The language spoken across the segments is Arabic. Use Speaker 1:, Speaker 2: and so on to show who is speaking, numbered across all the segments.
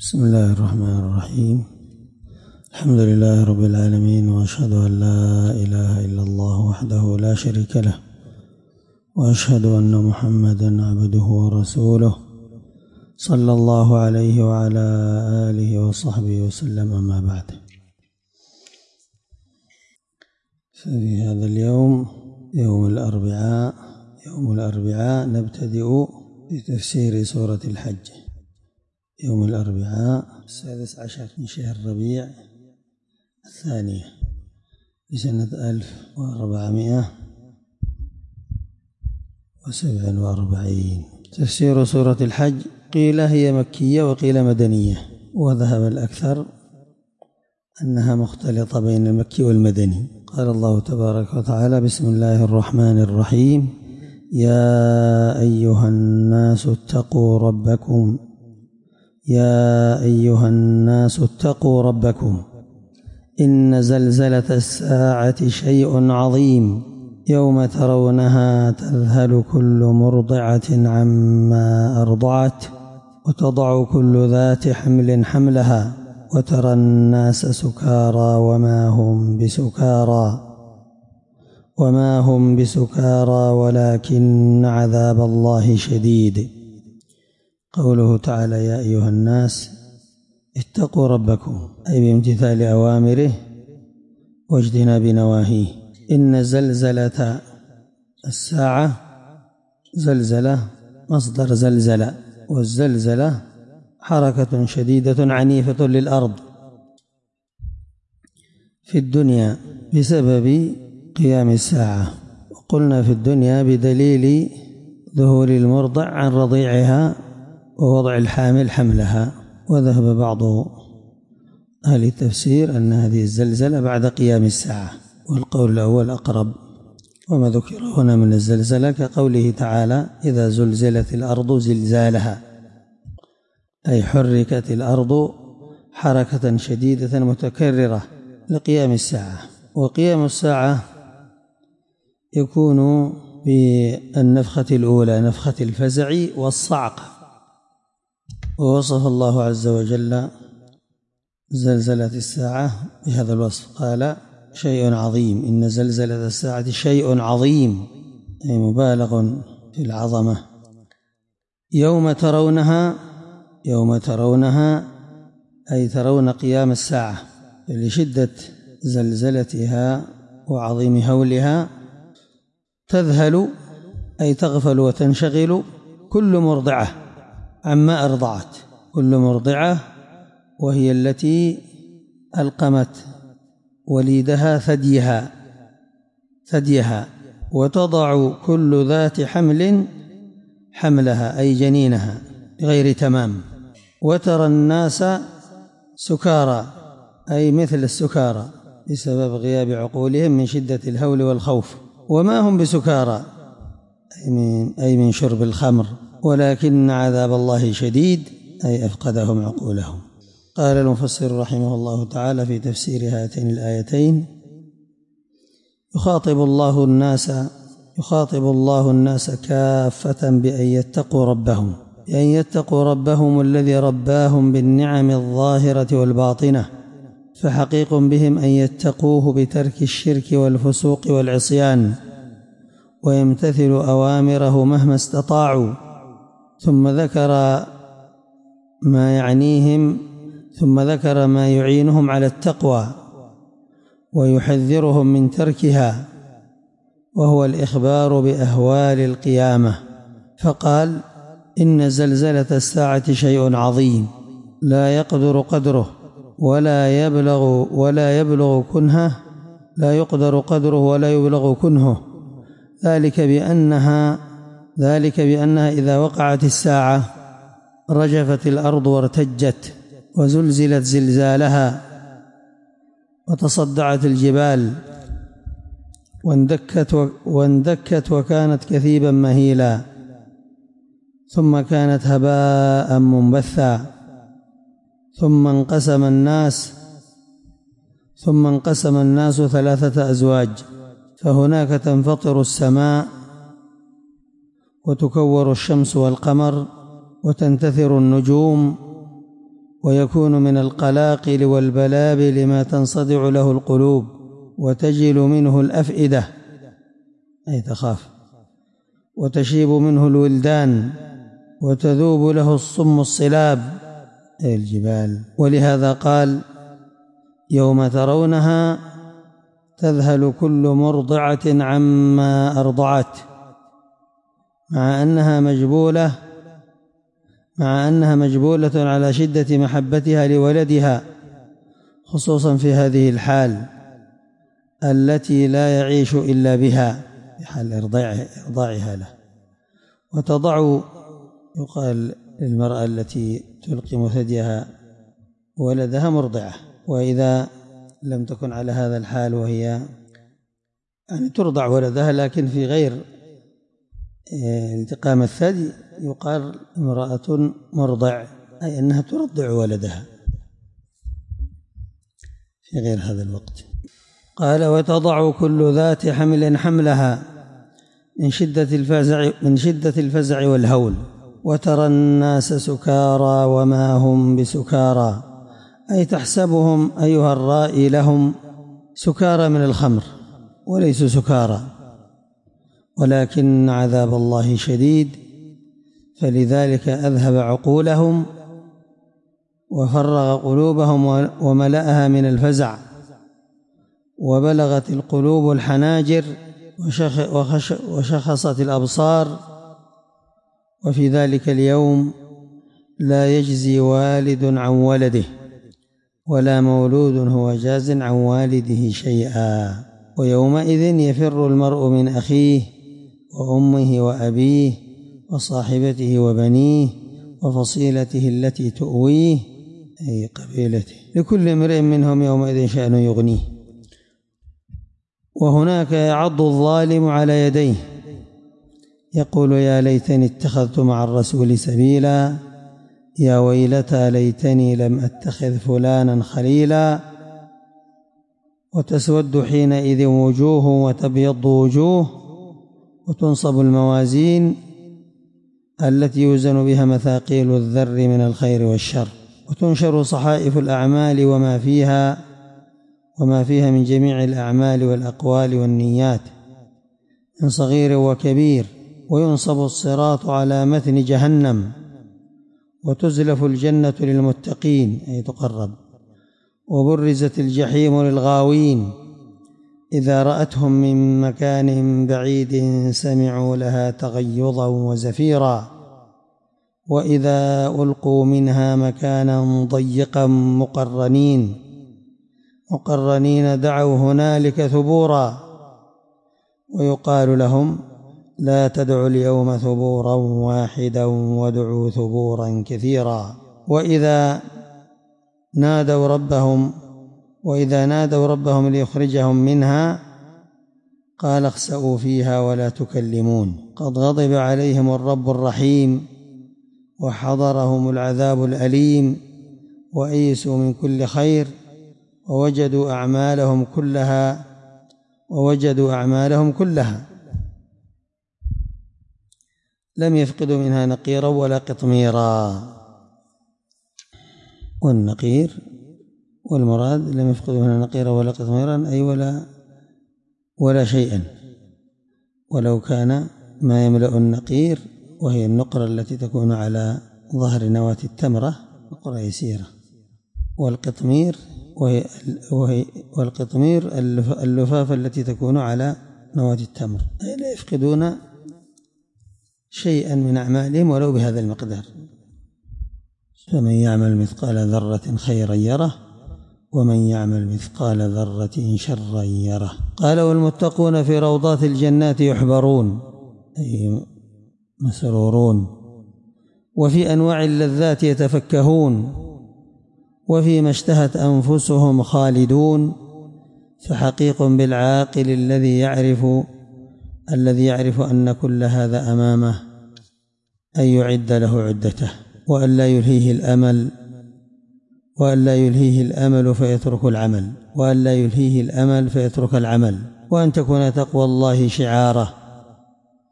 Speaker 1: بسم الله الرحمن الرحيم. الحمد لله رب العالمين، وأشهد أن لا إله إلا الله وحده لا شريك له، وأشهد أن محمدًا عبده ورسوله صلى الله عليه وعلى آله وصحبه وسلم، أما بعد. ففي هذا اليوم يوم الأربعاء نبتدئ بتفسير سورة الحج. يوم الأربعاء 16 من شهر ربيع الثانية لسنة 1447. تفسير سورة الحج قيل هي مكية وقيل مدنية، وذهب الأكثر أنها مختلطة بين المكي والمدني. قال الله تبارك وتعالى: بسم الله الرحمن الرحيم. يا أيها الناس اتقوا ربكم إن زلزلة الساعة شيء عظيم، يوم ترونها تذهل كل مرضعة عما أرضعت وتضع كل ذات حمل حملها وترى الناس سكارى وما هم بسكارى ولكن عذاب الله شديد. قوله تعالى: يا أيها الناس اتقوا ربكم، أي بامتثال أوامره واجتناب نواهيه. إن زلزلة الساعة، زلزلة مصدر زلزلة، والزلزلة حركة شديدة عنيفة للأرض في الدنيا بسبب قيام الساعة. وقلنا في الدنيا بدليل ظهور المرضع عن رضيعها ووضع الحامل حملها. وذهب بعض أهل التفسير أن هذه الزلزلة بعد قيام الساعة، والقول الأول أقرب. وما ذكر هنا من الزلزلة كقوله تعالى: إذا زلزلت الأرض زلزالها، أي حركت الأرض حركة شديدة متكررة لقيام الساعة. وقيام الساعة يكون بالنفخة الأولى، نفخة الفزع والصعق. ووصف الله عز وجل زلزلة الساعة بهذا الوصف، قال: شيء عظيم، إن زلزلة الساعة شيء عظيم، أي مبالغ في العظمة. يوم ترونها أي ترون قيام الساعة لشدة زلزلتها وعظيم هولها. تذهل أي تغفل وتنشغل كل مرضعة عما أرضعت، كل مرضعة وهي التي ألقمت وليدها ثديها، وتضع كل ذات حمل حملها، أي جنينها غير تمام. وترى الناس سكارى، أي مثل السكارى بسبب غياب عقولهم من شدة الهول والخوف. وما هم بسكارى، أي من شرب الخمر، ولكن عذاب الله شديد، أي أفقدهم عقولهم. قال المفسر رحمه الله تعالى في تفسير هاتين الآيتين: يخاطب الله الناس كافة بأن يتقوا ربهم الذي رباهم بالنعم الظاهرة والباطنة، فحقيق بهم أن يتقوه بترك الشرك والفسوق والعصيان، ويمتثلوا أوامره مهما استطاعوا. ثم ذكر ما يعينهم على التقوى ويحذرهم من تركها، وهو الإخبار بأهوال القيامة. فقال: إن زلزلة الساعة شيء عظيم لا يقدر قدره ولا يبلغ كنهه، لا يقدر قدره ولا يبلغ كنهه، ذلك بأنها إذا وقعت الساعة رجفت الأرض وارتجت وزلزلت زلزالها، وتصدعت الجبال واندكت وكانت كثيبا مهيلا، ثم كانت هباء منبثا، ثم انقسم الناس 3 أزواج، فهناك تنفطر السماء وتكور الشمس والقمر وتنتثر النجوم ويكون من القلاقل والبلابل ما تنصدع له القلوب وتجل منه الأفئدة أي تخاف، وتشيب منه الولدان وتذوب له الصم الصلاب أي الجبال. ولهذا قال: يوم ترونها تذهل كل مرضعة عما أرضعت، مع أنها مجبولة على شدة محبتها لولدها، خصوصا في هذه الحال التي لا يعيش إلا بها، في حال إرضاعها له. وتضع، يقال للمرأة التي تلقم ثديها ولدها مرضعة، وإذا لم تكن على هذا الحال وهي يعني ترضع ولدها لكن في غير التقام الثدي، يقال امرأة مرضع، أي أنها ترضع ولدها في غير هذا الوقت. قال: وتضع كل ذات حمل حملها من شدة الفزع والهول، وترى الناس سكارى وما هم بسكارى، أي تحسبهم أيها الرائي لهم سكارى من الخمر وليسوا سكارى، ولكن عذاب الله شديد، فلذلك أذهب عقولهم وفرغ قلوبهم وملأها من الفزع، وبلغت القلوب الحناجر وشخصت الأبصار. وفي ذلك اليوم لا يجزي والد عن ولده ولا مولود هو جاز عن والده شيئا، ويومئذ يفر المرء من أخيه وأمه وأبيه وصاحبته وبنيه وفصيلته التي تؤويه أي قبيلته، لكل امرئ منهم يومئذ شأن يغنيه. وهناك يعض الظالم على يديه يقول: يا ليتني اتخذت مع الرسول سبيلا، يا ويلتى ليتني لم أتخذ فلانا خليلا. وتسود حينئذ وجوه وتبيض وجوه، وتنصب الموازين التي يوزن بها مثاقيل الذر من الخير والشر، وتنشر صحائف الأعمال وما فيها من جميع الأعمال والأقوال والنيات من صغير وكبير، وينصب الصراط على متن جهنم، وتزلف الجنة للمتقين أي تقرب، وبرزت الجحيم للغاوين، إذا رأتهم من مكان بعيد سمعوا لها تغيظا وزفيرا، وإذا ألقوا منها مكانا ضيقا مقرنين دعوا هنالك ثبورا، ويقال لهم: لا تدعوا اليوم ثبورا واحدا وادعوا ثبورا كثيرا. وإذا نادوا ربهم ليخرجهم منها قال: اخسئوا فيها ولا تكلمون. قد غضب عليهم الرب الرحيم وحضرهم العذاب الأليم، وأيسوا من كل خير، ووجدوا أعمالهم كلها لم يفقدوا منها نقيرا ولا قطميرا. والنقير والمراد لم يفقدوا منها نقيرا ولا قطميرا أي ولا شيئا، ولو كان ما يملأ النقير، وهي النقرة التي تكون على ظهر نواة التمرة، نقرة يسيرة، والقطمير اللفافة التي تكون على نواة التمر، أي لا يفقدون شيئا من أعمالهم ولو بهذا المقدار. فمن يعمل مثقال ذرة خيرا يره، ومن يعمل مثقال ذرة شرا يره. قال: والمتقون في روضات الجنات يحبرون أي مسرورون، وفي أنواع اللذات يتفكهون، وفيما اشتهت أنفسهم خالدون. فحقيق بالعاقل الذي يعرف أن كل هذا أمامه أن يعد له عدته، وأن لا يلهيه الأمل فيترك العمل، وأن لا يلهيه الأمل فيترك العمل، وأن تكون تقوى الله شعاره،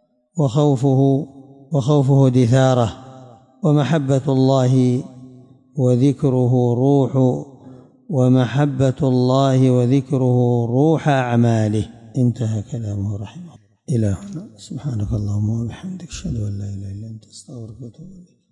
Speaker 1: وخوفه دثاره، ومحبة الله وذكره روح ومحبة الله وذكره روح أعماله. انتهى كلامه رحمه الله. إلى هنا. سبحانك اللهم وبحمدك أشهد أن لا إله إلا أنت أستغفرك وأتوب إليك.